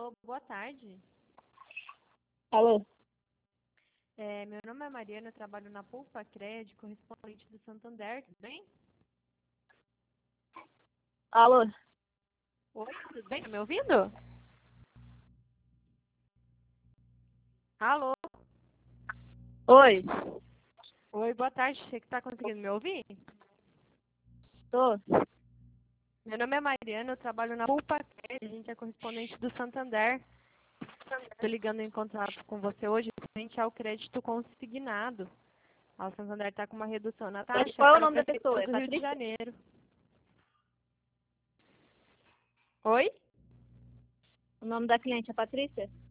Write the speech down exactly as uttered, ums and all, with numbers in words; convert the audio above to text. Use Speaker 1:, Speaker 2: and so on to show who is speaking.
Speaker 1: Alô, boa tarde.
Speaker 2: Alô?
Speaker 1: É, meu nome é Mariana, eu trabalho na Pulpa Crédito, correspondente do Santander, tudo bem?
Speaker 2: Alô?
Speaker 1: Oi, tudo bem? Tá me ouvindo? Alô?
Speaker 2: Oi?
Speaker 1: Oi, boa tarde. Você que está conseguindo me ouvir?
Speaker 2: Tô?
Speaker 1: Meu nome é Mariana, eu trabalho na Pulpa Crédito, a gente é correspondente do Santander. Estou ligando em contato com você hoje frente ao crédito consignado. O Santander está com uma redução na
Speaker 2: Mas
Speaker 1: taxa
Speaker 2: qual é o
Speaker 1: para a
Speaker 2: nome da pessoa?
Speaker 1: Prefeitura
Speaker 2: É
Speaker 1: do Rio de
Speaker 2: Patrícia?
Speaker 1: Janeiro. Oi?
Speaker 2: O nome da cliente é Patrícia?